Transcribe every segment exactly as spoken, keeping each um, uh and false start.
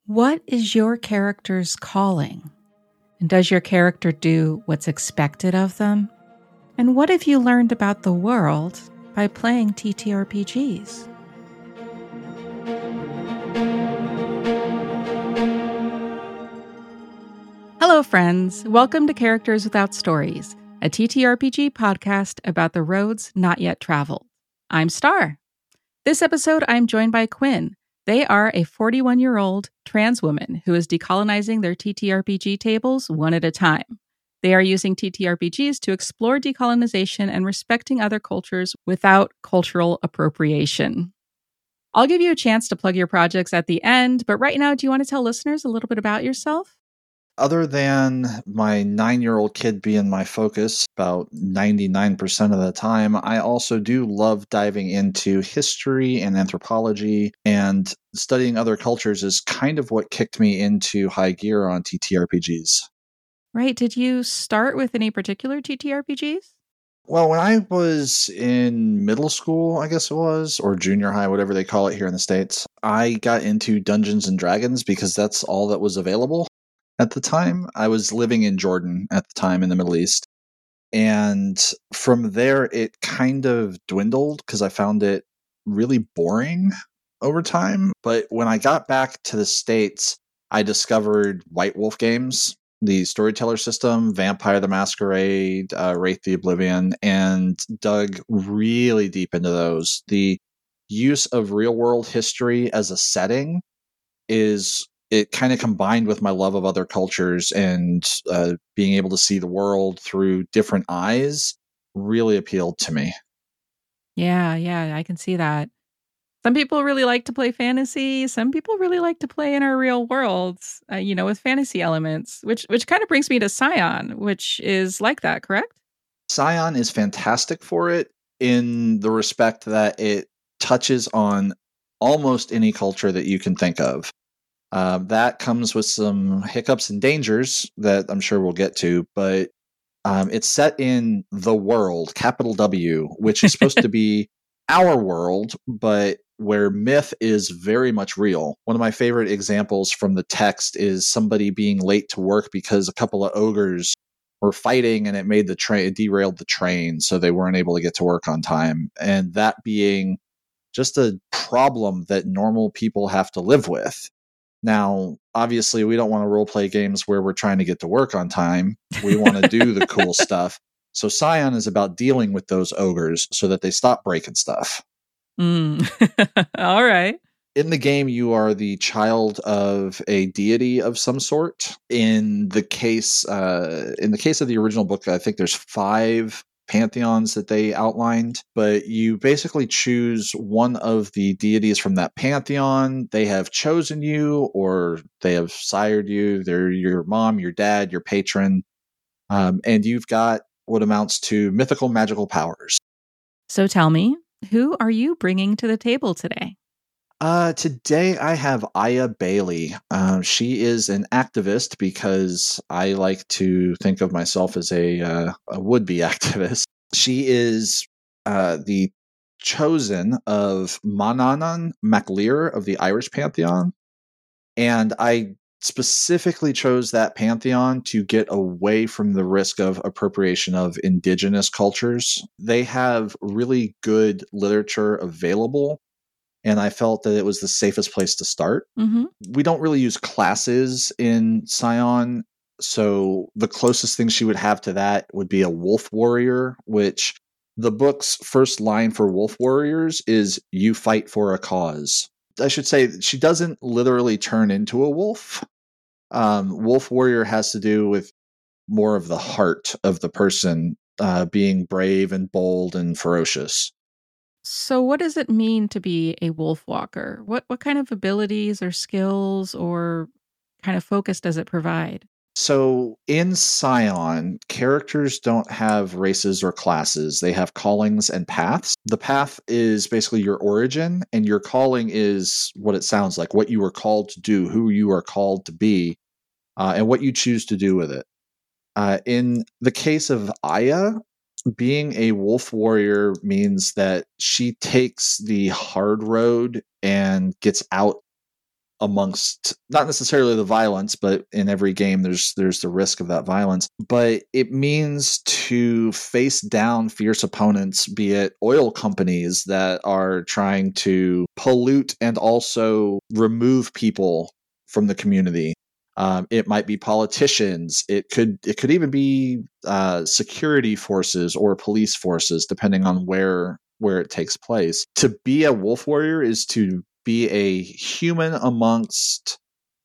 What is your character's calling? And does your character do what's expected of them? And what have you learned about the world by playing T T R P Gs? Hello, friends. Welcome to Characters Without Stories, a T T R P G podcast about the roads not yet traveled. I'm Star. This episode, I'm joined by Quinn. They are a forty-one-year-old trans woman who is decolonizing their T T R P G tables one at a time. They are using T T R P Gs to explore decolonization and respecting other cultures without cultural appropriation. I'll give you a chance to plug your projects at the end, but right now, do you want to tell listeners a little bit about yourself? Other than my nine-year-old kid being my focus about ninety-nine percent of the time, I also do love diving into history and anthropology, and studying other cultures is kind of what kicked me into high gear on T T R P Gs. Right. Did you start with any particular T T R P Gs? Well, when I was in middle school, I guess it was, or junior high, whatever they call it here in the States, I got into Dungeons and Dragons because that's all that was available. At the time, I was living in Jordan at the time in the Middle East. And from there, it kind of dwindled because I found it really boring over time. But when I got back to the States, I discovered White Wolf games, the storyteller system, Vampire the Masquerade, uh, Wraith the Oblivion, and dug really deep into those. The use of real-world history as a setting is... it kind of combined with my love of other cultures and uh, being able to see the world through different eyes really appealed to me. Yeah, yeah, I can see that. Some people really like to play fantasy. Some people really like to play in our real worlds, uh, you know, with fantasy elements, which which kind of brings me to Scion, which is like that, correct? Scion is fantastic for it in the respect that it touches on almost any culture that you can think of. Uh, that comes with some hiccups and dangers that I'm sure we'll get to, but um, it's set in the world, capital W, which is supposed to be our world, but where myth is very much real. One of my favorite examples from the text is somebody being late to work because a couple of ogres were fighting and it made the train, it derailed the train, so they weren't able to get to work on time. And that being just a problem that normal people have to live with. Now, obviously, we don't want to role play games where we're trying to get to work on time. We want to do the cool stuff. So Scion is about dealing with those ogres so that they stop breaking stuff. Mm. All right. In the game, you are the child of a deity of some sort. In the case, uh, in the case of the original book, I think there's five pantheons that they outlined, but you basically choose one of the deities from that pantheon. They have chosen you, or they have sired you. They're your mom, your dad, your patron, um, and you've got what amounts to mythical magical powers. So tell me, who are you bringing to the table today? Uh, today I have Aya Bailey. Uh, she is an activist because I like to think of myself as a, uh, a would-be activist. She is uh, the chosen of Manannan MacLear of the Irish Pantheon. And I specifically chose that pantheon to get away from the risk of appropriation of indigenous cultures. They have really good literature available, and I felt that it was the safest place to start. Mm-hmm. We don't really use classes in Scion, so the closest thing she would have to that would be a wolf warrior, which the book's first line for wolf warriors is, "You fight for a cause." I should say she doesn't literally turn into a wolf. Um, wolf warrior has to do with more of the heart of the person uh, being brave and bold and ferocious. So what does it mean to be a wolf walker? What what kind of abilities or skills or kind of focus does it provide? So in Scion, characters don't have races or classes. They have callings and paths. The path is basically your origin, and your calling is what it sounds like, what you were called to do, who you are called to be, uh, and what you choose to do with it. Uh, in the case of Aya, being a wolf warrior means that she takes the hard road and gets out amongst not necessarily the violence, but in every game there's there's the risk of that violence. But it means to face down fierce opponents, be it oil companies that are trying to pollute and also remove people from the community. Um, it might be politicians. It could it could even be uh, security forces or police forces, depending on where where it takes place. To be a wolf warrior is to be a human amongst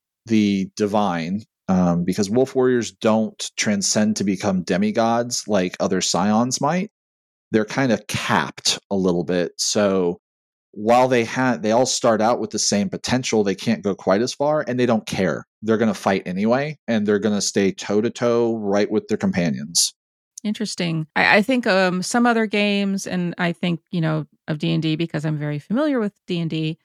the divine, um, because wolf warriors don't transcend to become demigods like other scions might. They're kind of capped a little bit. So while they ha- they all start out with the same potential, they can't go quite as far, and they don't care. They're going to fight anyway, and they're going to stay toe-to-toe right with their companions. Interesting. I, I think um, some other games, and I think, you know, of D and D, because I'm very familiar with D and D,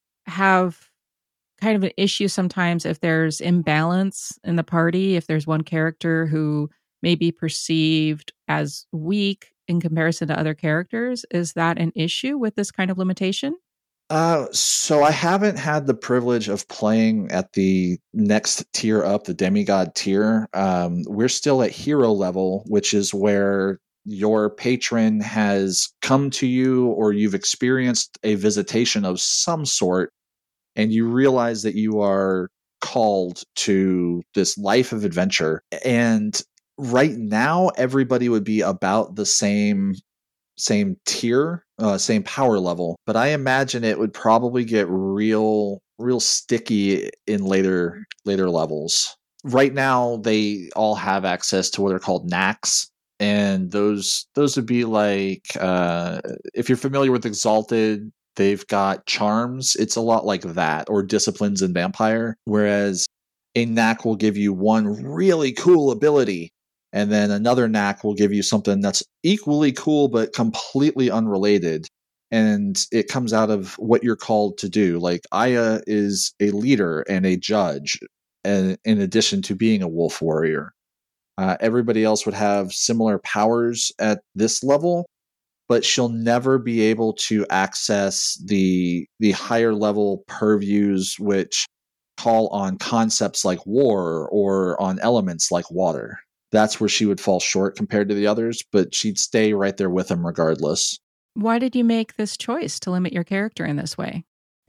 have kind of an issue sometimes if there's imbalance in the party, if there's one character who may be perceived as weak in comparison to other characters. Is that an issue with this kind of limitation? Uh, so I haven't had the privilege of playing at the next tier up, the demigod tier. Um, we're still at hero level, which is where your patron has come to you or you've experienced a visitation of some sort, and you realize that you are called to this life of adventure. And right now, everybody would be about the same same tier, uh, same power level. But I imagine it would probably get real, real sticky in later later levels. Right now, they all have access to what are called knacks, and those those would be like uh, if you're familiar with Exalted, they've got charms. It's a lot like that, or disciplines in Vampire. Whereas a knack will give you one really cool ability, and then another knack will give you something that's equally cool but completely unrelated. And it comes out of what you're called to do. Like Aya is a leader and a judge, and in addition to being a wolf warrior. Uh, everybody else would have similar powers at this level, but she'll never be able to access the the higher level purviews which call on concepts like war or on elements like water. That's where she would fall short compared to the others, but she'd stay right there with them regardless. Why did you make this choice to limit your character in this way?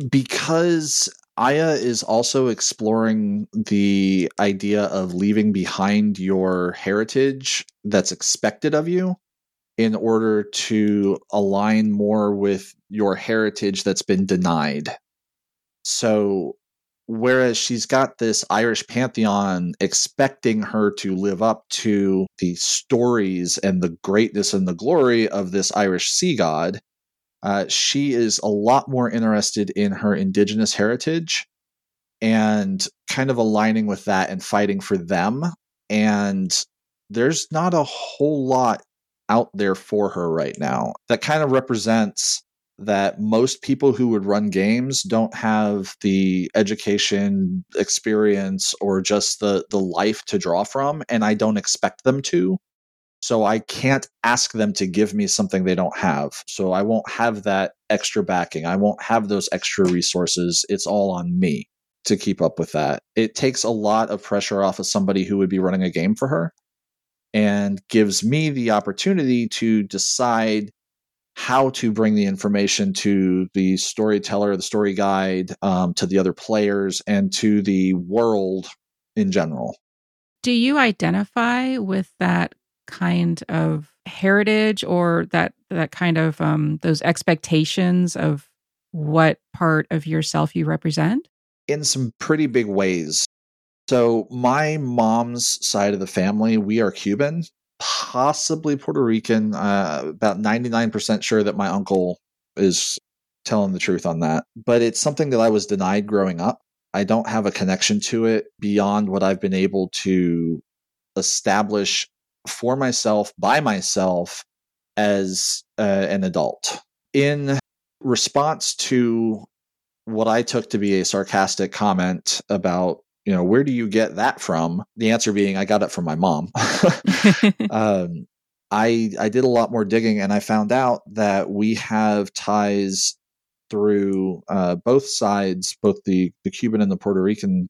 Because Aya is also exploring the idea of leaving behind your heritage that's expected of you in order to align more with your heritage that's been denied. So whereas she's got this Irish pantheon expecting her to live up to the stories and the greatness and the glory of this Irish sea god, uh, she is a lot more interested in her indigenous heritage and kind of aligning with that and fighting for them. And there's not a whole lot out there for her right now that kind of represents that most people who would run games don't have the education, experience, or just the the life to draw from, and I don't expect them to. So I can't ask them to give me something they don't have. So I won't have that extra backing. I won't have those extra resources. It's all on me to keep up with that. It takes a lot of pressure off of somebody who would be running a game for her and gives me the opportunity to decide how to bring the information to the storyteller, the story guide, um, to the other players, and to the world in general. Do you identify with that kind of heritage or that that kind of um, those expectations of what part of yourself you represent? In some pretty big ways. So my mom's side of the family, we are Cuban, possibly Puerto Rican. Uh, about ninety-nine percent sure that my uncle is telling the truth on that. But it's something that I was denied growing up. I don't have a connection to it beyond what I've been able to establish for myself, by myself, as uh, an adult. In response to what I took to be a sarcastic comment about, you know, where do you get that from? The answer being, I got it from my mom. um, I I did a lot more digging, and I found out that we have ties through uh, both sides, both the, the Cuban and the Puerto Rican,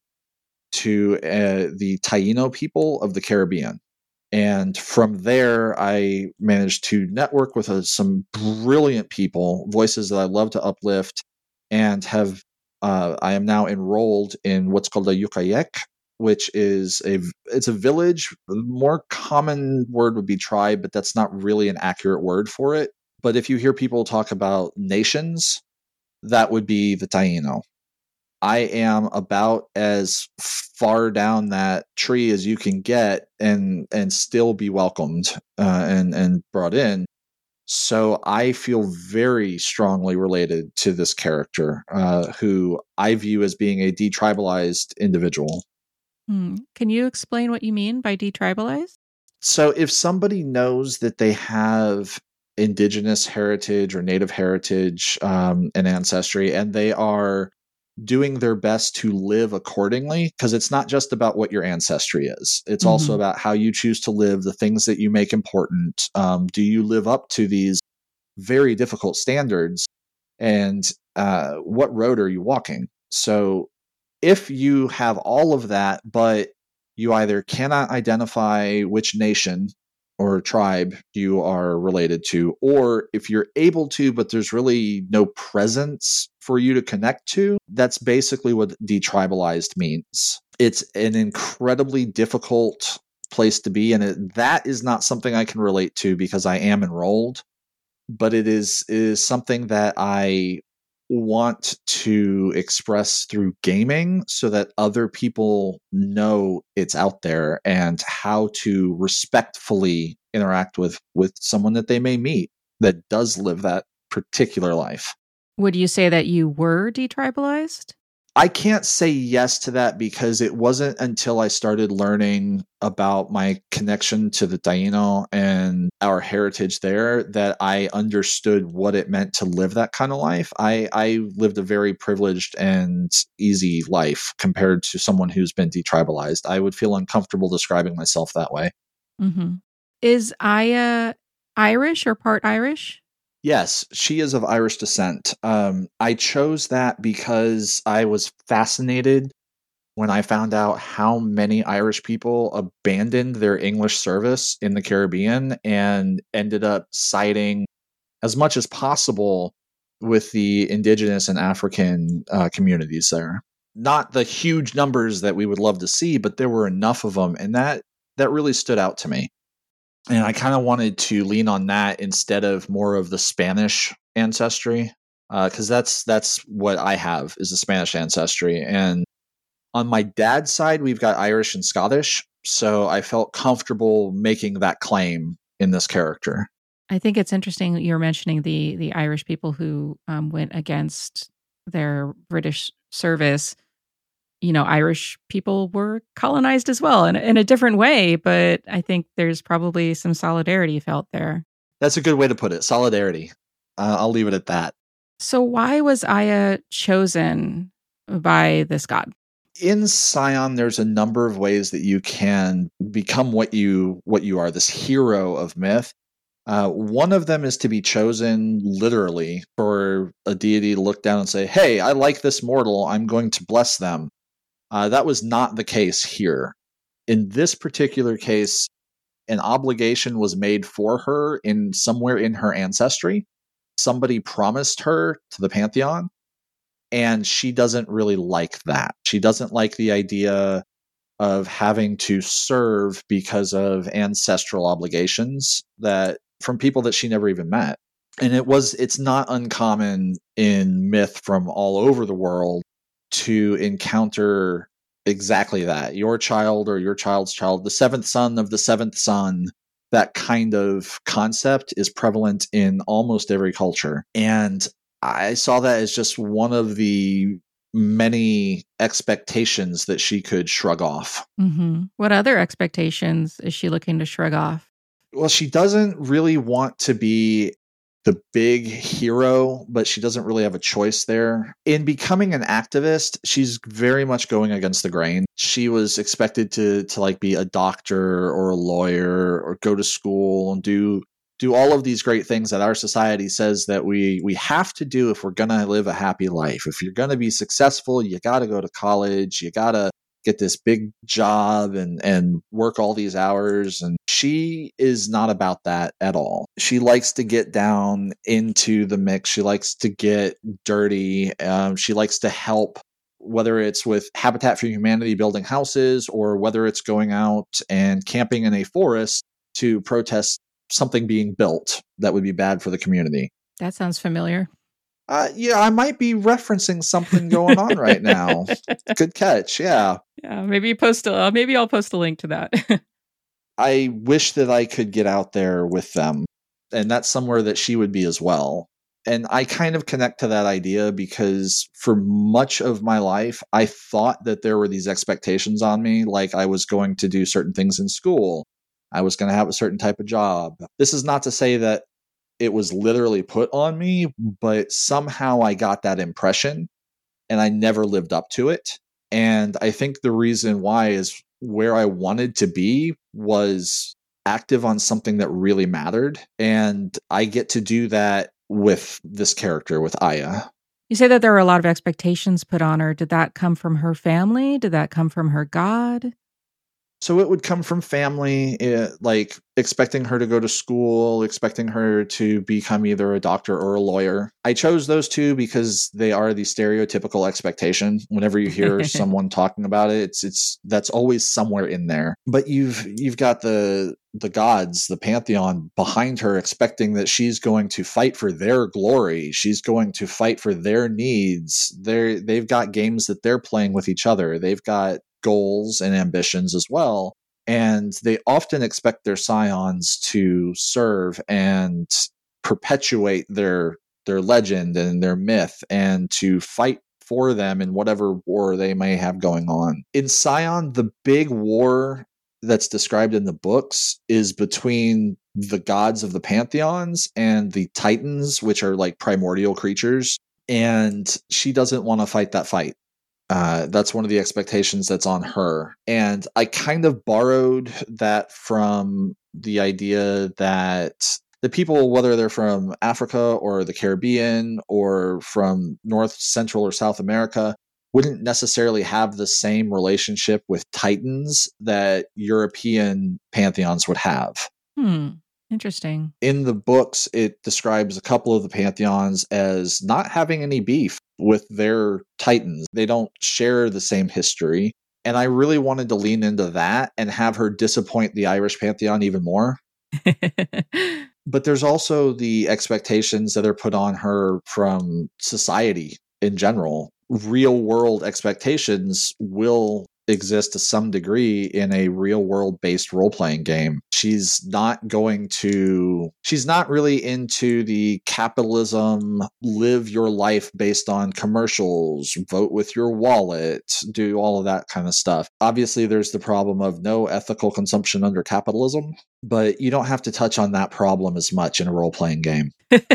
to uh, the Taino people of the Caribbean. And from there, I managed to network with uh, some brilliant people, voices that I love to uplift, and have uh, I am now enrolled in what's called a Yucayek, which is a it's a village. The more common word would be tribe, but that's not really an accurate word for it. But if you hear people talk about nations, that would be the Taino. I am about as far down that tree as you can get and and still be welcomed uh, and and brought in. So I feel very strongly related to this character, uh, who I view as being a detribalized individual. Hmm. Can you explain what you mean by detribalized? So if somebody knows that they have indigenous heritage or native heritage um, and ancestry, and they are doing their best to live accordingly, because it's not just about what your ancestry is. It's mm-hmm. also about how you choose to live, the things that you make important. Um, do you live up to these very difficult standards? And uh, what road are you walking? So if you have all of that, but you either cannot identify which nation or tribe you are related to, or if you're able to, but there's really no presence for you to connect to, that's basically what detribalized means. It's an incredibly difficult place to be, and it, that is not something I can relate to because I am enrolled, but it is, it is something that I want to express through gaming so that other people know it's out there and how to respectfully interact with with someone that they may meet that does live that particular life. Would you say that you were detribalized? I can't say yes to that because it wasn't until I started learning about my connection to the Taino and our heritage there that I understood what it meant to live that kind of life. I, I lived a very privileged and easy life compared to someone who's been detribalized. I would feel uncomfortable describing myself that way. Mm-hmm. Is Aya Irish or part Irish? Yes, she is of Irish descent. Um, I chose that because I was fascinated when I found out how many Irish people abandoned their English service in the Caribbean and ended up siding as much as possible with the indigenous and African uh, communities there. Not the huge numbers that we would love to see, but there were enough of them, and that that really stood out to me. And I kind of wanted to lean on that instead of more of the Spanish ancestry, because uh, that's that's what I have is a Spanish ancestry. And on my dad's side, we've got Irish and Scottish, so I felt comfortable making that claim in this character. I think it's interesting you're mentioning the the Irish people who um, went against their British service. You know, Irish people were colonized as well in, in a different way, but I think there's probably some solidarity felt there. That's a good way to put it. Solidarity. Uh, I'll leave it at that. So why was Aya chosen by this god? In Scion, there's a number of ways that you can become what you what you are, this hero of myth. Uh, one of them is to be chosen literally for a deity to look down and say, hey, I like this mortal. I'm going to bless them. Uh, that was not the case here. In this particular case, an obligation was made for her in somewhere in her ancestry. Somebody promised her to the Pantheon, and she doesn't really like that. She doesn't like the idea of having to serve because of ancestral obligations that from people that she never even met. And it was it's not uncommon in myth from all over the world to encounter exactly that. Your child or your child's child, the seventh son of the seventh son, that kind of concept is prevalent in almost every culture. And I saw that as just one of the many expectations that she could shrug off. Mm-hmm. What other expectations is she looking to shrug off? Well, she doesn't really want to be the big hero, but she doesn't really have a choice there. In becoming an activist, she's very much going against the grain. She was expected to to like be a doctor or a lawyer or go to school and do do all of these great things that our society says that we we have to do if we're going to live a happy life. If you're going to be successful, you got to go to college, you got to get this big job and and work all these hours. And she is not about that at all. She likes to get down into the mix. She likes to get dirty. Um, she likes to help, whether it's with Habitat for Humanity building houses or whether it's going out and camping in a forest to protest something being built that would be bad for the community. That sounds familiar. Uh, yeah, I might be referencing something going on right now. Good catch. Yeah. Yeah. Maybe post a, uh, maybe I'll post a link to that. I wish that I could get out there with them, and that's somewhere that she would be as well. And I kind of connect to that idea because for much of my life, I thought that there were these expectations on me, like I was going to do certain things in school. I was going to have a certain type of job. This is not to say that it was literally put on me, but somehow I got that impression and I never lived up to it. And I think the reason why is where I wanted to be was active on something that really mattered. And I get to do that with this character, with Aya. You say that there were a lot of expectations put on her. Did that come from her family? Did that come from her God? So it would come from family, uh, like expecting her to go to school, expecting her to become either a doctor or a lawyer. I chose those two because they are the stereotypical expectation. Whenever you hear someone talking about it, it's it's that's always somewhere in there. But you've you've got the the gods, the pantheon behind her, expecting that she's going to fight for their glory. She's going to fight for their needs. They're they've got games that they're playing with each other. They've got goals and ambitions as well. And they often expect their scions to serve and perpetuate their their legend and their myth and to fight for them in whatever war they may have going on. In Scion, the big war that's described in the books is between the gods of the pantheons and the Titans, which are like primordial creatures. And she doesn't want to fight that fight. Uh, that's one of the expectations that's on her. And I kind of borrowed that from the idea that the people, whether they're from Africa or the Caribbean or from North, Central, or South America, wouldn't necessarily have the same relationship with Titans that European pantheons would have. Hmm. Interesting. In the books, it describes a couple of the pantheons as not having any beef with their titans. They don't share the same history. And I really wanted to lean into that and have her disappoint the Irish pantheon even more. But there's also the expectations that are put on her from society in general. Real world expectations will exist to some degree in a real world based role-playing game. She's not going to, she's not really into the capitalism, live your life based on commercials, vote with your wallet, do all of that kind of stuff. Obviously, there's the problem of no ethical consumption under capitalism, but you don't have to touch on that problem as much in a role-playing game.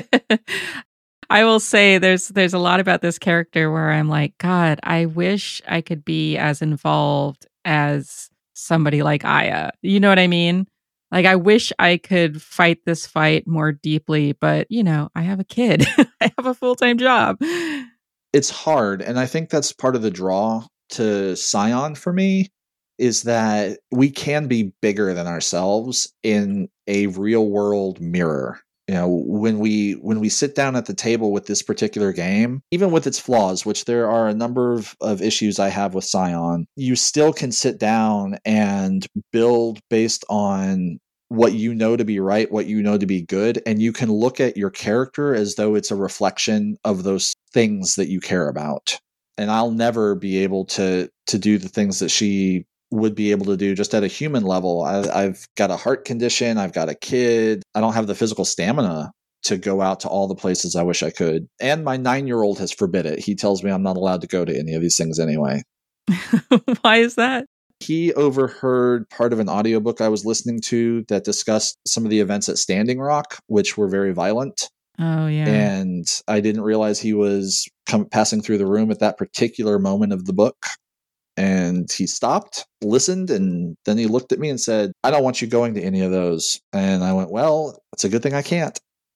I will say there's there's a lot about this character where I'm like, God, I wish I could be as involved as somebody like Aya. You know what I mean? Like, I wish I could fight this fight more deeply, but, you know, I have a kid. I have a full-time job. It's hard, and I think that's part of the draw to Scion for me, is that we can be bigger than ourselves in a real-world mirror. You know, when we when we sit down at the table with this particular game, even with its flaws, which there are a number of, of issues I have with Scion, you still can sit down and build based on what you know to be right, what you know to be good, and you can look at your character as though it's a reflection of those things that you care about. And I'll never be able to to do the things that she would be able to do just at a human level. I, I've got a heart condition. I've got a kid. I don't have the physical stamina to go out to all the places I wish I could. And my nine-year-old has forbid it. He tells me I'm not allowed to go to any of these things anyway. Why is that? He overheard part of an audiobook I was listening to that discussed some of the events at Standing Rock, which were very violent. Oh, yeah. And I didn't realize he was com- passing through the room at that particular moment of the book. And he stopped, listened, and then he looked at me and said, I don't want you going to any of those. And I went, well, it's a good thing I can't.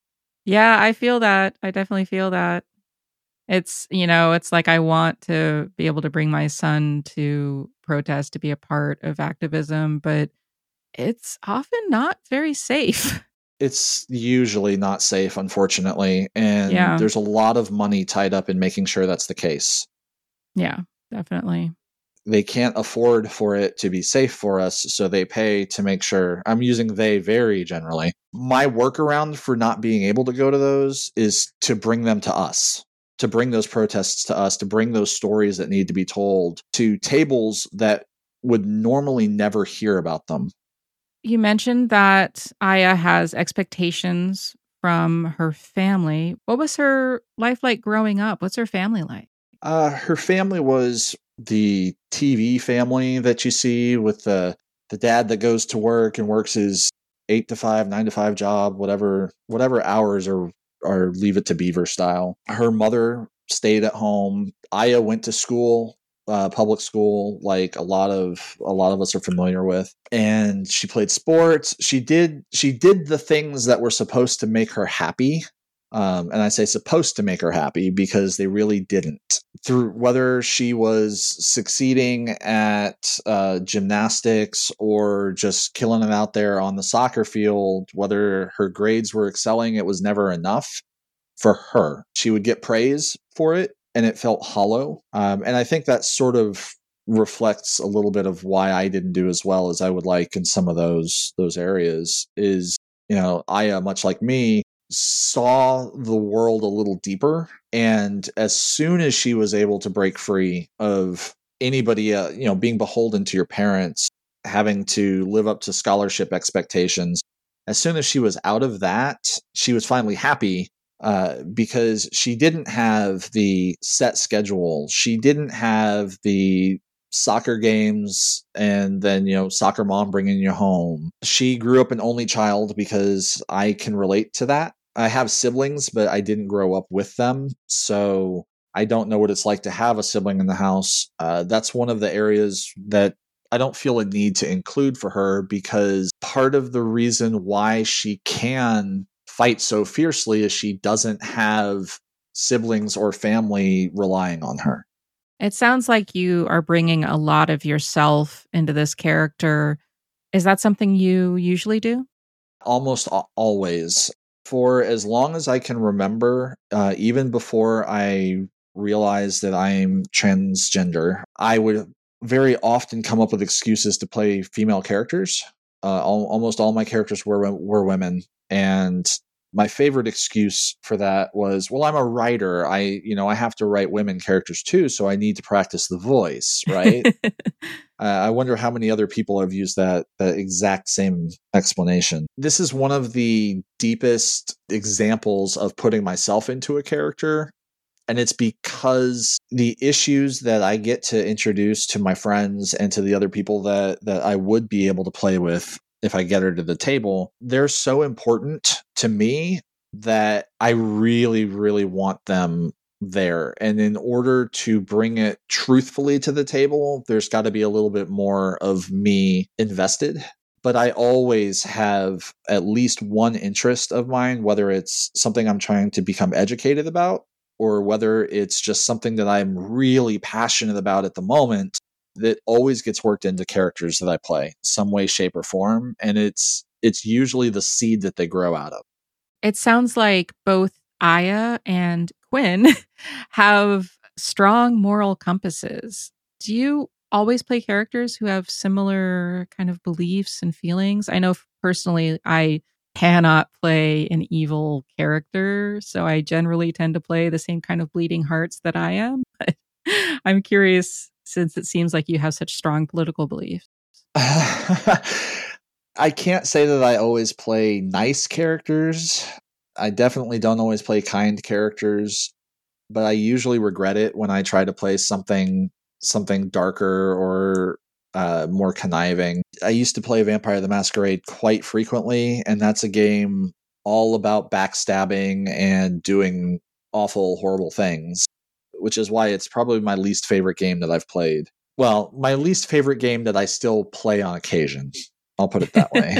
Yeah, I feel that. I definitely feel that. It's, you know, it's like I want to be able to bring my son to protest, to be a part of activism, but it's often not very safe. It's usually not safe, unfortunately. And Yeah. there's a lot of money tied up in making sure that's the case. Yeah, definitely. They can't afford for it to be safe for us, so they pay to make sure. I'm using they very generally. My workaround for not being able to go to those is to bring them to us, to bring those protests to us, to bring those stories that need to be told to tables that would normally never hear about them. You mentioned that Aya has expectations from her family. What was her life like growing up? What's her family like? Uh, her family was the T V family that you see with the the dad that goes to work and works his eight to five, nine to five job, whatever whatever hours are are Leave It to Beaver style. Her mother stayed at home. Aya went to school, uh, public school, like a lot of a lot of us are familiar with, and she played sports. She did she did the things that were supposed to make her happy. Um, and I say supposed to make her happy because they really didn't. Through whether she was succeeding at uh, gymnastics or just killing it out there on the soccer field, whether her grades were excelling, it was never enough for her. She would get praise for it, and it felt hollow. Um, and I think that sort of reflects a little bit of why I didn't do as well as I would like in some of those those areas. Is, you know, Aya, much like me, saw the world a little deeper, and as soon as she was able to break free of anybody, uh, you know, being beholden to your parents, having to live up to scholarship expectations, as soon as she was out of that, she was finally happy. Uh, because she didn't have the set schedule. She didn't have the soccer games and then, you know, soccer mom bringing you home. She grew up an only child because I can relate to that. I have siblings, but I didn't grow up with them. So I don't know what it's like to have a sibling in the house. Uh, that's one of the areas that I don't feel a need to include for her, because part of the reason why she can fight so fiercely is she doesn't have siblings or family relying on her. It sounds like you are bringing a lot of yourself into this character. Is that something you usually do? Almost always. For as long as I can remember, uh, even before I realized that I'm transgender, I would very often come up with excuses to play female characters. Uh, al- almost all my characters were were women, and my favorite excuse for that was, well, I'm a writer. I, you know, I have to write women characters too, so I need to practice the voice, right? uh, I wonder how many other people have used that that exact same explanation. This is one of the deepest examples of putting myself into a character. And it's because the issues that I get to introduce to my friends and to the other people that, that I would be able to play with if I get her to the table, they're so important to me that I really, really want them there. And in order to bring it truthfully to the table, there's got to be a little bit more of me invested. But I always have at least one interest of mine, whether it's something I'm trying to become educated about, or whether it's just something that I'm really passionate about at the moment, that always gets worked into characters that I play, some way, shape, or form. And it's it's usually the seed that they grow out of. It sounds like both Aya and Quinn have strong moral compasses. Do you always play characters who have similar kind of beliefs and feelings? I know personally, I cannot play an evil character, so I generally tend to play the same kind of bleeding hearts that I am. But I'm curious, since it seems like you have such strong political beliefs. I can't say that I always play nice characters. I definitely don't always play kind characters, but I usually regret it when I try to play something something darker or uh, more conniving. I used to play Vampire the Masquerade quite frequently, and that's a game all about backstabbing and doing awful, horrible things, which is why it's probably my least favorite game that I've played. Well, my least favorite game that I still play on occasion. I'll put it that way.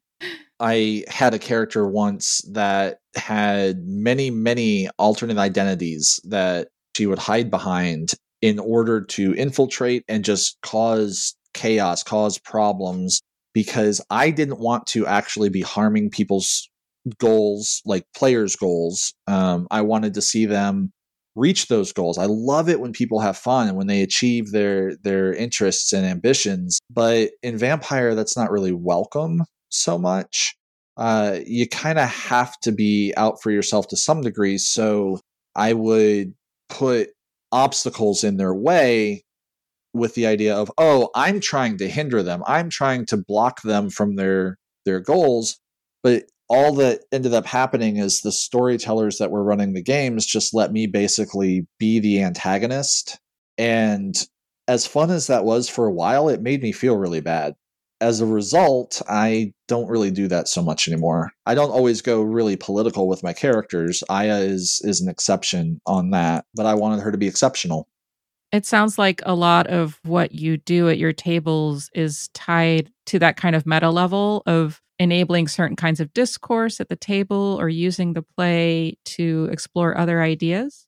I had a character once that had many, many alternate identities that she would hide behind in order to infiltrate and just cause chaos, cause problems, because I didn't want to actually be harming people's goals, like players' goals. Um, I wanted to see them reach those goals. I love it when people have fun and when they achieve their their interests and ambitions. But in Vampire, that's not really welcome so much. Uh, you kind of have to be out for yourself to some degree. So I would put obstacles in their way with the idea of, oh, I'm trying to hinder them. I'm trying to block them from their their goals. But all that ended up happening is the storytellers that were running the games just let me basically be the antagonist. And as fun as that was for a while, it made me feel really bad. As a result, I don't really do that so much anymore. I don't always go really political with my characters. Aya is is an exception on that, but I wanted her to be exceptional. It sounds like a lot of what you do at your tables is tied to that kind of meta level of enabling certain kinds of discourse at the table or using the play to explore other ideas.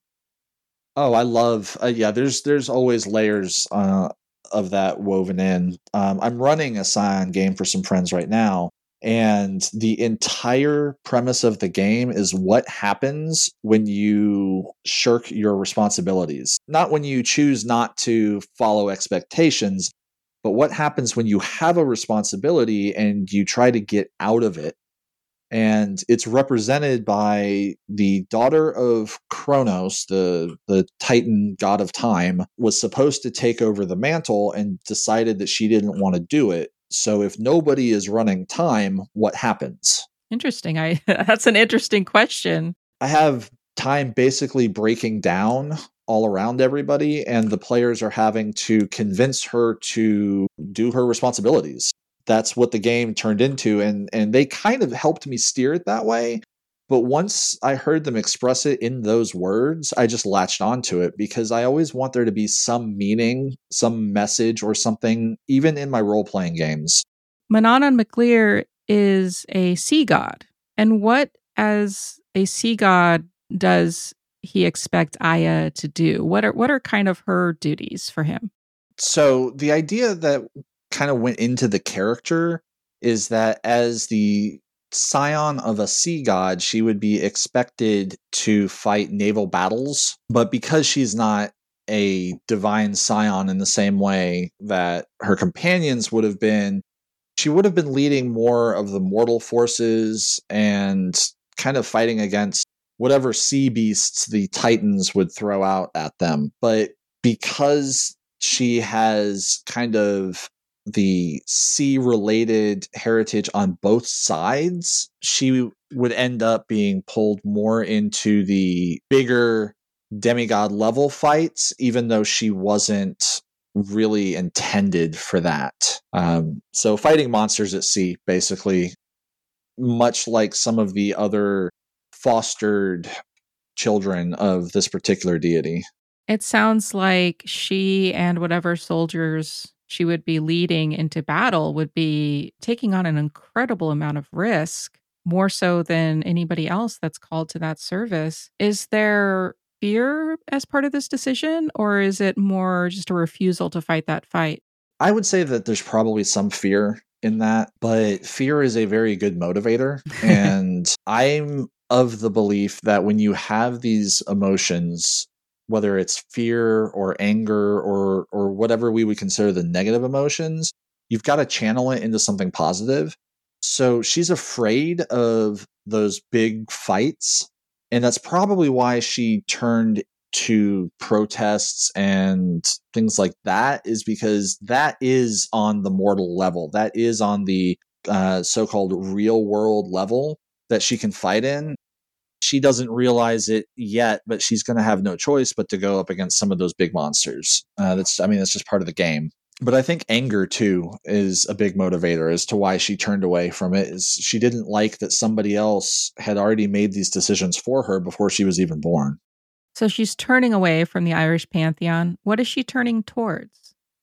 Oh, I love, uh, yeah, there's there's always layers uh, of that woven in. Um, I'm running a Scion game for some friends right now, and the entire premise of the game is what happens when you shirk your responsibilities. Not when you choose not to follow expectations, but what happens when you have a responsibility and you try to get out of it. And it's represented by the daughter of Kronos, the, the Titan god of time, was supposed to take over the mantle and decided that she didn't want to do it. So if nobody is running time, what happens? Interesting. I that's an interesting question. I have time basically breaking down all around everybody, and the players are having to convince her to do her responsibilities. That's what the game turned into, and and they kind of helped me steer it that way. But once I heard them express it in those words, I just latched onto it because I always want there to be some meaning, some message or something, even in my role-playing games. Manannan McLear is a sea god. And what, as a sea god, does he expect Aya to do? What are what are kind of her duties for him? So the idea that kind of went into the character is that as the scion of a sea god, she would be expected to fight naval battles. But because she's not a divine scion in the same way that her companions would have been, she would have been leading more of the mortal forces and kind of fighting against whatever sea beasts the Titans would throw out at them. But because she has kind of the sea-related heritage on both sides, she would end up being pulled more into the bigger demigod level fights, even though she wasn't really intended for that. Um, so fighting monsters at sea, basically, much like some of the other fostered children of this particular deity. It sounds like she and whatever soldiers she would be leading into battle would be taking on an incredible amount of risk, more so than anybody else that's called to that service. Is there fear as part of this decision, or is it more just a refusal to fight that fight? I would say that there's probably some fear in that, but fear is a very good motivator. And I'm of the belief that when you have these emotions, whether it's fear or anger or or whatever we would consider the negative emotions, you've got to channel it into something positive. So she's afraid of those big fights, and that's probably why she turned to protests and things like that, is because that is on the mortal level. That is on the uh, so-called real world level that she can fight in. She doesn't realize it yet, but she's going to have no choice but to go up against some of those big monsters. Uh, that's, I mean, that's just part of the game. But I think anger, too, is a big motivator as to why she turned away from it. Is she didn't like that somebody else had already made these decisions for her before she was even born. So she's turning away from the Irish pantheon. What is she turning towards?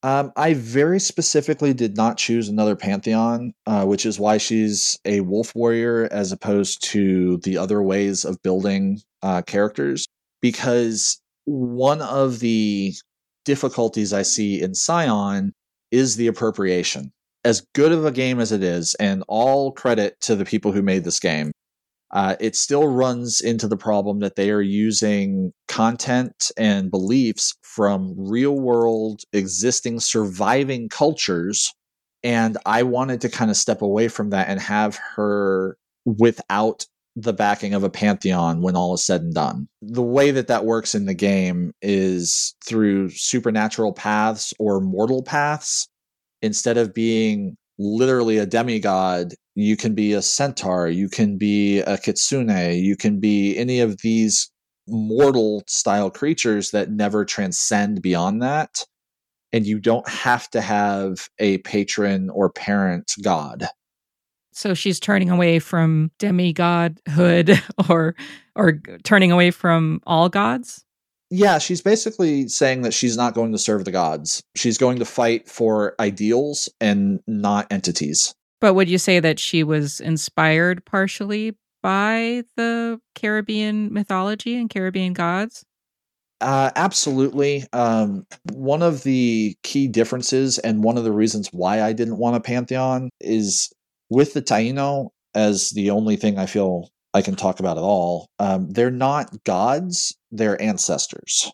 Um, I very specifically did not choose another pantheon, uh, which is why she's a wolf warrior as opposed to the other ways of building uh, characters. Because one of the difficulties I see in Scion is the appropriation. As good of a game as it is, and all credit to the people who made this game, Uh, it still runs into the problem that they are using content and beliefs from real world existing surviving cultures. And I wanted to kind of step away from that and have her without the backing of a pantheon when all is said and done. The way that that works in the game is through supernatural paths or mortal paths. Instead of being literally a demigod, you can be a centaur, you can be a kitsune, you can be any of these mortal style creatures that never transcend beyond that. And you don't have to have a patron or parent god. So she's turning away from demigodhood or or turning away from all gods? Yeah, she's basically saying that she's not going to serve the gods. She's going to fight for ideals and not entities. But would you say that she was inspired partially by the Caribbean mythology and Caribbean gods? Uh, absolutely. Um, one of the key differences and one of the reasons why I didn't want a pantheon is with the Taino as the only thing I feel I can talk about at all. Um, they're not gods, they're ancestors.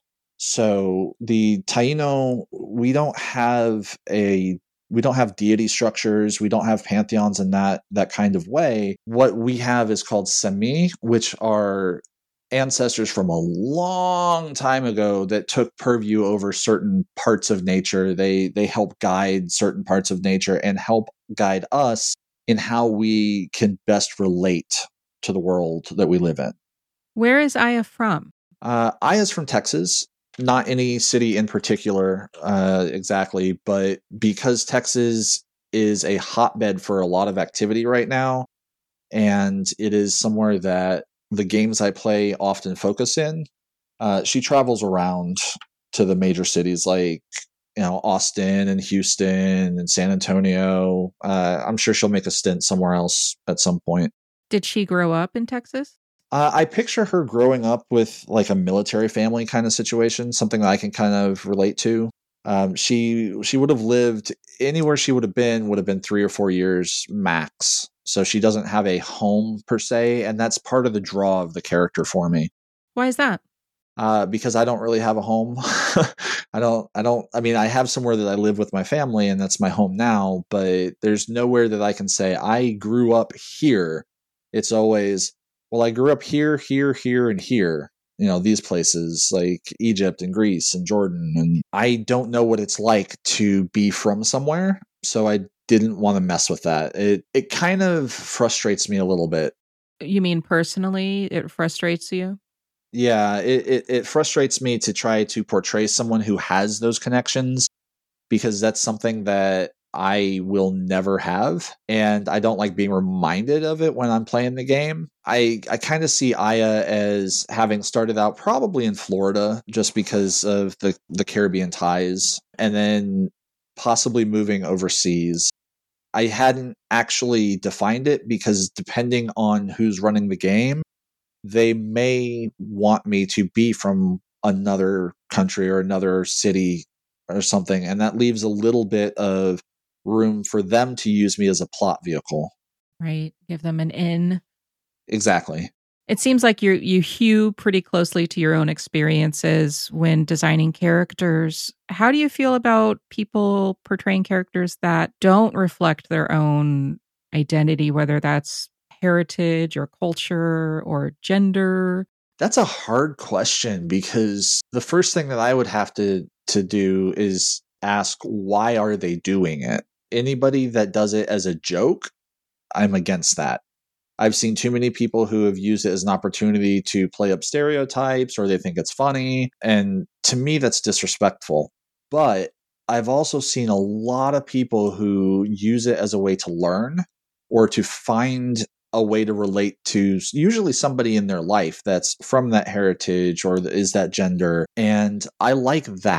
So the Taino, we don't have a we don't have deity structures, we don't have pantheons in that that kind of way. What we have is called Semi, which are ancestors from a long time ago that took purview over certain parts of nature. They they help guide certain parts of nature and help guide us in how we can best relate to the world that we live in. Where is Aya from? Uh, Aya's from Texas. Not any city in particular uh, exactly, but because Texas is a hotbed for a lot of activity right now, and it is somewhere that the games I play often focus in, uh, she travels around to the major cities like, you know, Austin and Houston and San Antonio. Uh, I'm sure she'll make a stint somewhere else at some point. Did she grow up in Texas? Uh, I picture her growing up with like a military family kind of situation, something that I can kind of relate to. Um, she she would have lived anywhere she would have been would have been three or four years max. So she doesn't have a home per se, and that's part of the draw of the character for me. Why is that? Uh, because I don't really have a home. I don't. I don't. I mean, I have somewhere that I live with my family, and that's my home now. But there's nowhere that I can say I grew up here. It's always, well, I grew up here, here, here, and here. You know, these places like Egypt and Greece and Jordan. And I don't know what it's like to be from somewhere. So I didn't want to mess with that. It it kind of frustrates me a little bit. You mean personally, it frustrates you? Yeah, it, it, it frustrates me to try to portray someone who has those connections, because that's something that I will never have, and I don't like being reminded of it when I'm playing the game. I, I kind of see Aya as having started out probably in Florida just because of the, the Caribbean ties, and then possibly moving overseas. I hadn't actually defined it because depending on who's running the game, they may want me to be from another country or another city or something, and that leaves a little bit of room for them to use me as a plot vehicle. Right. Give them an in. Exactly. It seems like you you hew pretty closely to your own experiences when designing characters. How do you feel about people portraying characters that don't reflect their own identity, whether that's heritage or culture or gender? That's a hard question, because the first thing that I would have to to do is ask, why are they doing it? Anybody that does it as a joke, I'm against that. I've seen too many people who have used it as an opportunity to play up stereotypes, or they think it's funny. And to me, that's disrespectful. But I've also seen a lot of people who use it as a way to learn or to find a way to relate to usually somebody in their life that's from that heritage or is that gender. And I like that.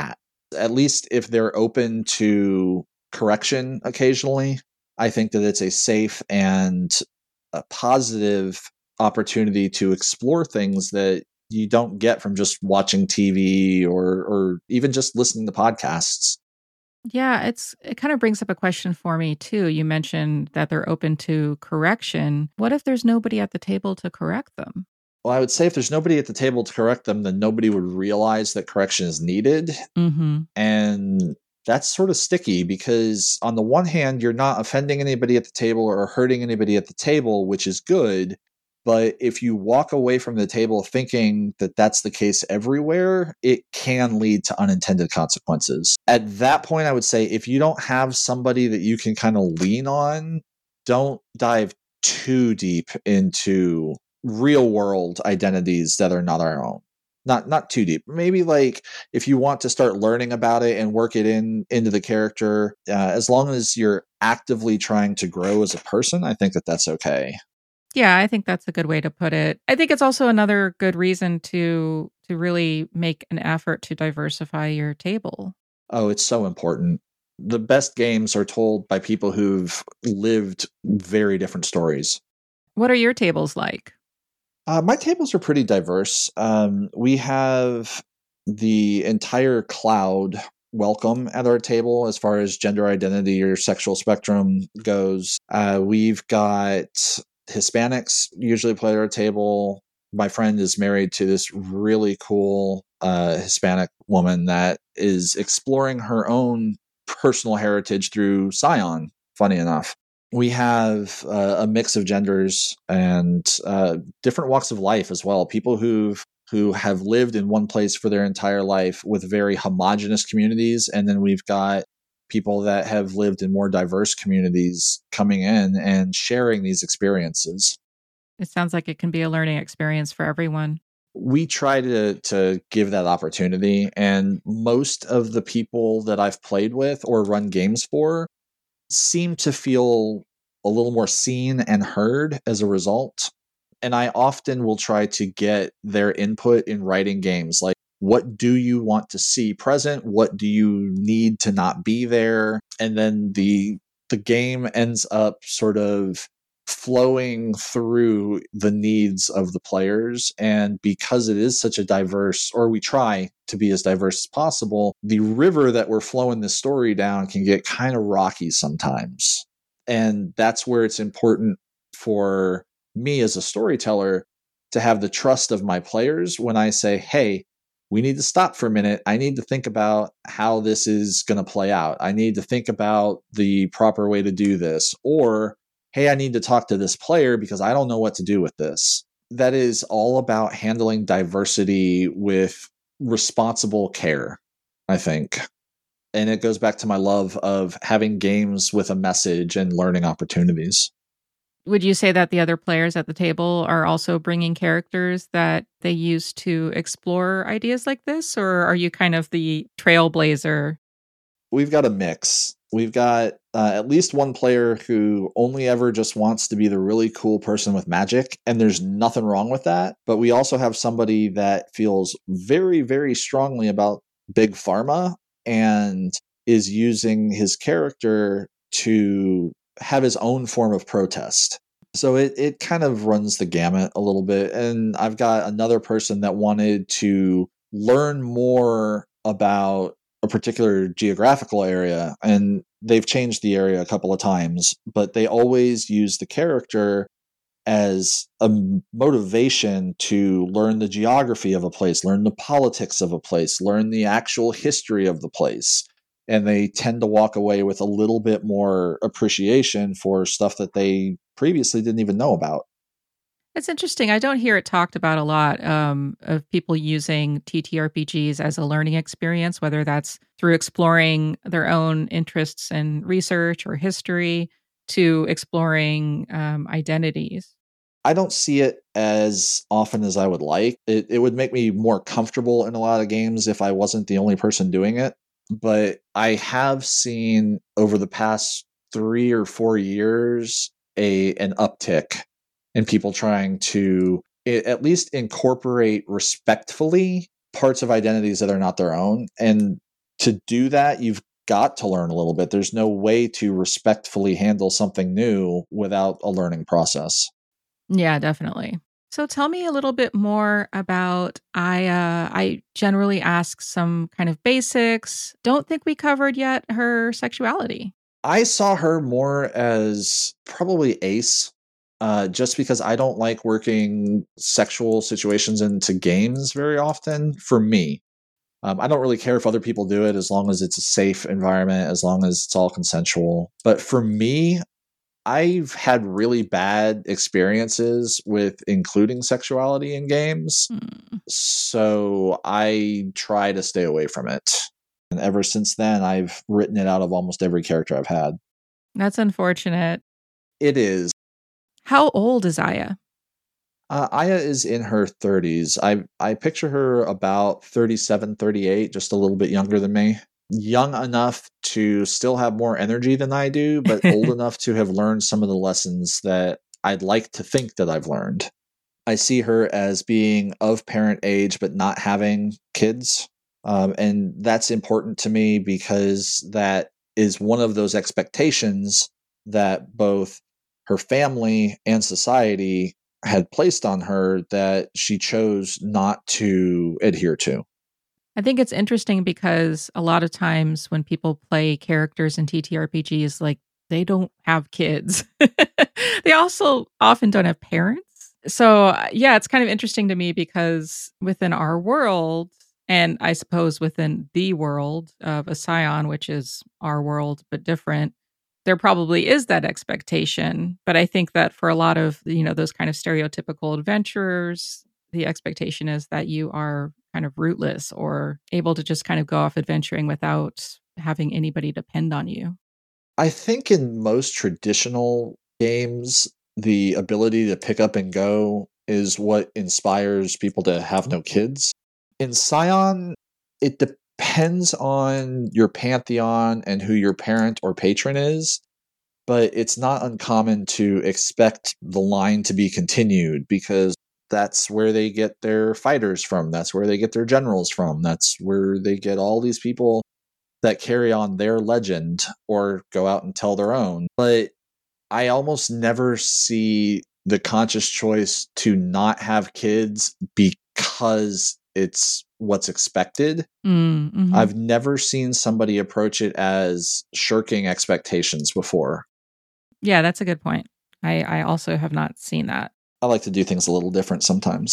At least if they're open to correction occasionally, I think that it's a safe and a positive opportunity to explore things that you don't get from just watching T V or or even just listening to podcasts. Yeah, it's it kind of brings up a question for me too. You mentioned that they're open to correction. What if there's nobody at the table to correct them? Well, I would say if there's nobody at the table to correct them, then nobody would realize that correction is needed. Mm-hmm. And that's sort of sticky because on the one hand, you're not offending anybody at the table or hurting anybody at the table, which is good. But if you walk away from the table thinking that that's the case everywhere, it can lead to unintended consequences. At that point, I would say if you don't have somebody that you can kind of lean on, don't dive too deep into real world identities that are not our own. Not not too deep. Maybe like if you want to start learning about it and work it in into the character, uh, as long as you're actively trying to grow as a person, I think that that's okay. Yeah, I think that's a good way to put it. I think it's also another good reason to to really make an effort to diversify your table. Oh, it's so important. The best games are told by people who've lived very different stories. What are your tables like? Uh, my tables are pretty diverse. Um, we have the entire cloud welcome at our table as far as gender identity or sexual spectrum goes. Uh, we've got Hispanics usually play at our table. My friend is married to this really cool uh, Hispanic woman that is exploring her own personal heritage through Scion, funny enough. We have uh, a mix of genders and uh, different walks of life as well. People who've who have lived in one place for their entire life with very homogenous communities, and then we've got people that have lived in more diverse communities coming in and sharing these experiences. It sounds like it can be a learning experience for everyone. We try to to give that opportunity, and most of the people that I've played with or run games for seem to feel a little more seen and heard as a result. And I often will try to get their input in writing games. Like, what do you want to see present? What do you need to not be there? And then the the game ends up sort of flowing through the needs of the players. And because it is such a diverse, or we try to be as diverse as possible, the river that we're flowing this story down can get kind of rocky sometimes. And that's where it's important for me as a storyteller to have the trust of my players when I say, hey, we need to stop for a minute. I need to think about how this is going to play out. I need to think about the proper way to do this. Or, hey, I need to talk to this player because I don't know what to do with this. That is all about handling diversity with responsible care, I think. And it goes back to my love of having games with a message and learning opportunities. Would you say that the other players at the table are also bringing characters that they use to explore ideas like this? Or are you kind of the trailblazer? We've got a mix. We've got uh, at least one player who only ever just wants to be the really cool person with magic, and there's nothing wrong with that. But we also have somebody that feels very, very strongly about Big Pharma and is using his character to have his own form of protest. So it, it kind of runs the gamut a little bit. And I've got another person that wanted to learn more about a particular geographical area, and they've changed the area a couple of times, but they always use the character as a motivation to learn the geography of a place, learn the politics of a place, learn the actual history of the place. And they tend to walk away with a little bit more appreciation for stuff that they previously didn't even know about. It's interesting. I don't hear it talked about a lot um, of people using T T R P Gs as a learning experience, whether that's through exploring their own interests in research or history to exploring um, identities. I don't see it as often as I would like. It, it would make me more comfortable in a lot of games if I wasn't the only person doing it. But I have seen over the past three or four years a an uptick in people trying to at least incorporate respectfully parts of identities that are not their own. And to do that, you've got to learn a little bit. There's no way to respectfully handle something new without a learning process. Yeah, definitely. So tell me a little bit more about Aya. I generally ask some kind of basics. Don't think we covered yet her sexuality. I saw her more as probably ace, uh, just because I don't like working sexual situations into games very often for me. Um, I don't really care if other people do it as long as it's a safe environment, as long as it's all consensual. But for me, I've had really bad experiences with including sexuality in games. Hmm. So I try to stay away from it. And ever since then, I've written it out of almost every character I've had. That's unfortunate. It is. How old is Aya? Uh, Aya is in her thirties. I I picture her about thirty-seven, thirty-eight, just a little bit younger than me. Young enough to still have more energy than I do, but old enough to have learned some of the lessons that I'd like to think that I've learned. I see her as being of parent age, but not having kids. Um, and that's important to me because that is one of those expectations that both her family and society had placed on her that she chose not to adhere to. I think it's interesting because a lot of times when people play characters in T T R P Gs, like they don't have kids. They also often don't have parents. So uh, yeah, it's kind of interesting to me because within our world, and I suppose within the world of a Scion, which is our world but different, there probably is that expectation. But I think that for a lot of, you know, those kind of stereotypical adventurers, the expectation is that you are kind of rootless or able to just kind of go off adventuring without having anybody depend on you. I think in most traditional games, the ability to pick up and go is what inspires people to have no kids. In Scion, it depends on your pantheon and who your parent or patron is, but it's not uncommon to expect the line to be continued because that's where they get their fighters from. That's where they get their generals from. That's where they get all these people that carry on their legend or go out and tell their own. But I almost never see the conscious choice to not have kids because it's what's expected. Mm, mhm. I've never seen somebody approach it as shirking expectations before. Yeah, that's a good point. I, I also have not seen that. I like to do things a little different sometimes.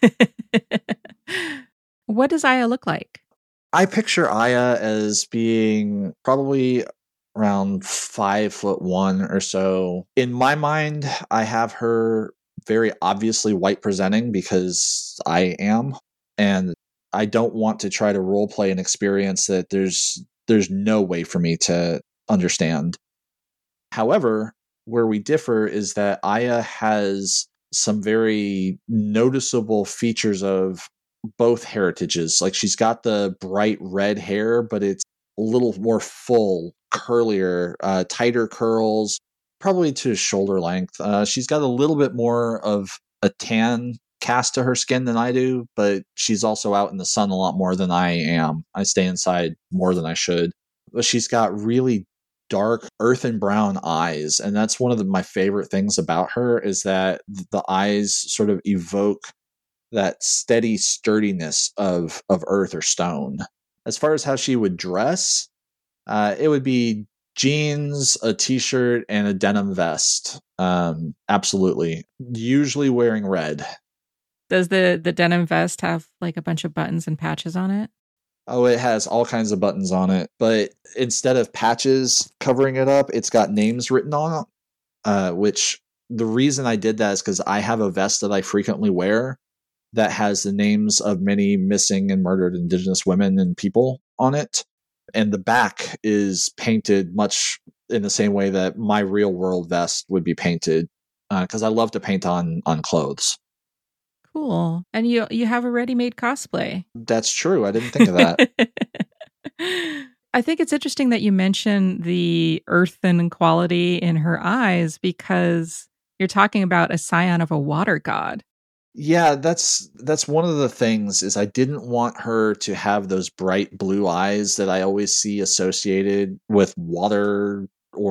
What does Aya look like? I picture Aya as being probably around five foot one or so. In my mind, I have her very obviously white presenting because I am, and I don't want to try to role play an experience that there's there's no way for me to understand. However, where we differ is that Aya has some very noticeable features of both heritages. Like she's got the bright red hair, but it's a little more full, curlier, uh, tighter curls, probably to shoulder length. Uh, she's got a little bit more of a tan cast to her skin than I do, but she's also out in the sun a lot more than I am. I stay inside more than I should. But she's got really dark earthen brown eyes, and that's one of the, my favorite things about her is that the eyes sort of evoke that steady sturdiness of of earth or stone. As far as how she would dress, uh, it would be jeans, a t-shirt, and a denim vest. Um, absolutely. Usually wearing red. Does the, the denim vest have like a bunch of buttons and patches on it? Oh, it has all kinds of buttons on it, but instead of patches covering it up, it's got names written on it, uh, which the reason I did that is because I have a vest that I frequently wear that has the names of many missing and murdered Indigenous women and people on it. And the back is painted much in the same way that my real world vest would be painted, because uh, I love to paint on on clothes. Cool. And you you have a ready-made cosplay. That's true. I didn't think of that. I think it's interesting that you mention the earthen quality in her eyes because you're talking about a scion of a water god. Yeah, that's that's one of the things is I didn't want her to have those bright blue eyes that I always see associated with water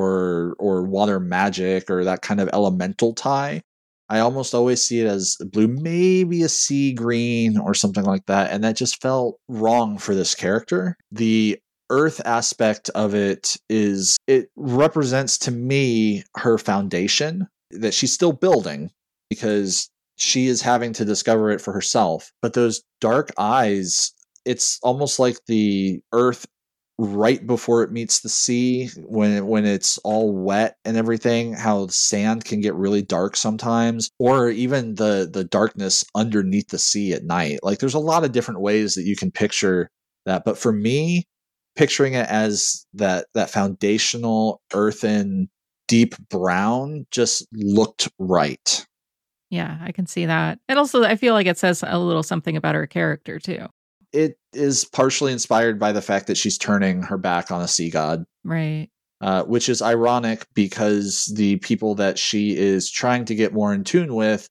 or or water magic or that kind of elemental tie. I almost always see it as blue, maybe a sea green or something like that, and that just felt wrong for this character. The earth aspect of it is it represents to me her foundation that she's still building because she is having to discover it for herself. But those dark eyes, it's almost like the earth right before it meets the sea, when when it's all wet and everything, how sand can get really dark sometimes, or even the the darkness underneath the sea at night. Like there's a lot of different ways that you can picture that. But for me, picturing it as that that foundational earthen deep brown just looked right. Yeah, I can see that. And also, I feel like it says a little something about her character, too. It is partially inspired by the fact that she's turning her back on a sea god. Right. Uh, which is ironic because the people that she is trying to get more in tune with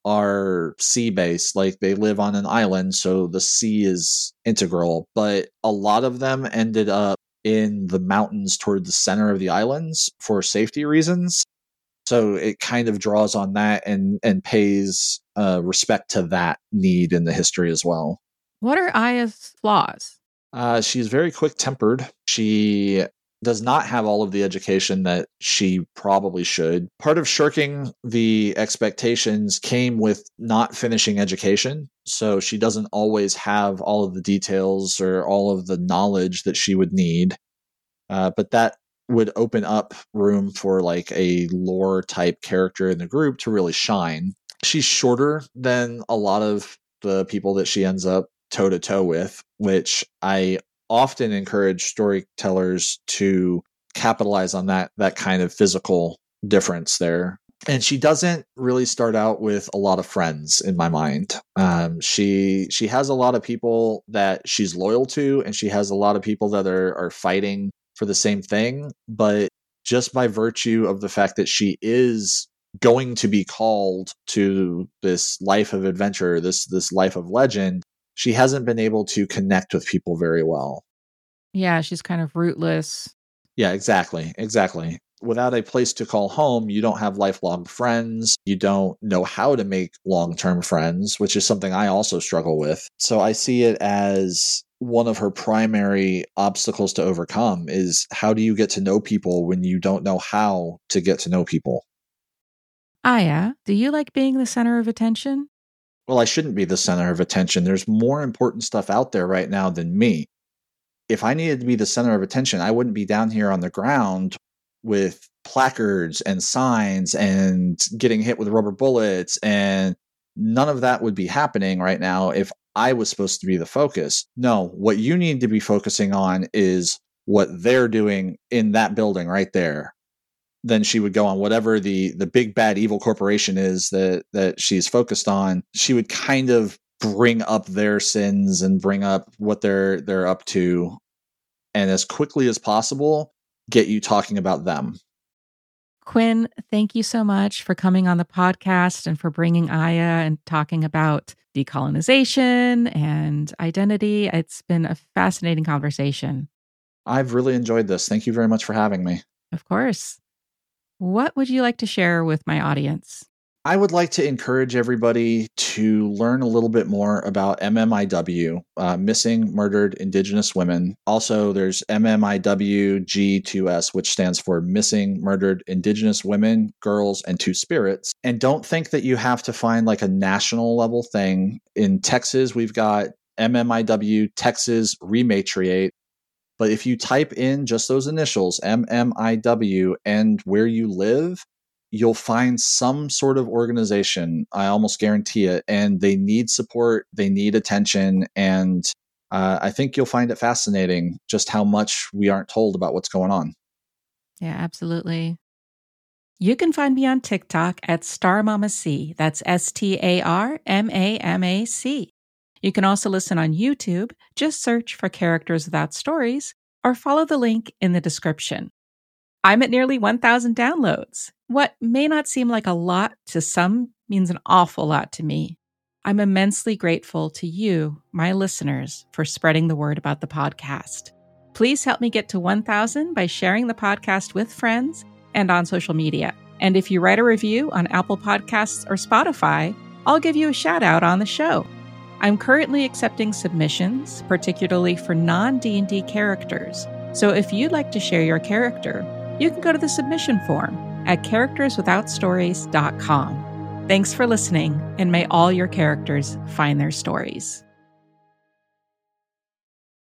are sea-based. Like they live on an island, so the sea is integral. But a lot of them ended up in the mountains toward the center of the islands for safety reasons. So it kind of draws on that and and pays uh, respect to that need in the history as well. What are Aya's flaws? Uh, she's very quick-tempered. She does not have all of the education that she probably should. Part of shirking the expectations came with not finishing education. So she doesn't always have all of the details or all of the knowledge that she would need. Uh, but that would open up room for like a lore type character in the group to really shine. She's shorter than a lot of the people that she ends up toe to toe with, which I often encourage storytellers to capitalize on that that kind of physical difference there. And she doesn't really start out with a lot of friends in my mind. Um, she she has a lot of people that she's loyal to, and she has a lot of people that are are fighting for the same thing. But just by virtue of the fact that she is going to be called to this life of adventure, this this life of legend, she hasn't been able to connect with people very well. Yeah, she's kind of rootless. Yeah, exactly. Exactly. Without a place to call home, you don't have lifelong friends. You don't know how to make long-term friends, which is something I also struggle with. So I see it as one of her primary obstacles to overcome is how do you get to know people when you don't know how to get to know people? Aya, do you like being the center of attention? Well, I shouldn't be the center of attention. There's more important stuff out there right now than me. If I needed to be the center of attention, I wouldn't be down here on the ground with placards and signs and getting hit with rubber bullets, and none of that would be happening right now if I was supposed to be the focus. No, what you need to be focusing on is what they're doing in that building right there. Then she would go on whatever the the big bad evil corporation is that that she's focused on. She would kind of bring up their sins and bring up what they're they're up to, and as quickly as possible get you talking about them. Quinn, thank you so much for coming on the podcast and for bringing Aya and talking about decolonization and identity. It's been a fascinating conversation. I've really enjoyed this. Thank you very much for having me. Of course. What would you like to share with my audience? I would like to encourage everybody to learn a little bit more about M M I W, uh, Missing Murdered Indigenous Women. Also, there's M M I W G two S, which stands for Missing Murdered Indigenous Women, Girls, and Two Spirits. And don't think that you have to find like a national level thing. In Texas, we've got M M I W Texas Rematriate. But if you type in just those initials, M M I W, and where you live, you'll find some sort of organization. I almost guarantee it. And they need support. They need attention. And uh, I think you'll find it fascinating just how much we aren't told about what's going on. Yeah, absolutely. You can find me on TikTok at Star Mama C. That's S T A R M A M A C. You can also listen on YouTube. Just search for Characters Without Stories or follow the link in the description. I'm at nearly one thousand downloads. What may not seem like a lot to some means an awful lot to me. I'm immensely grateful to you, my listeners, for spreading the word about the podcast. Please help me get to one thousand by sharing the podcast with friends and on social media. And if you write a review on Apple Podcasts or Spotify, I'll give you a shout out on the show. I'm currently accepting submissions, particularly for non-D and D characters. So if you'd like to share your character, you can go to the submission form at characters without stories dot com. Thanks for listening, and may all your characters find their stories.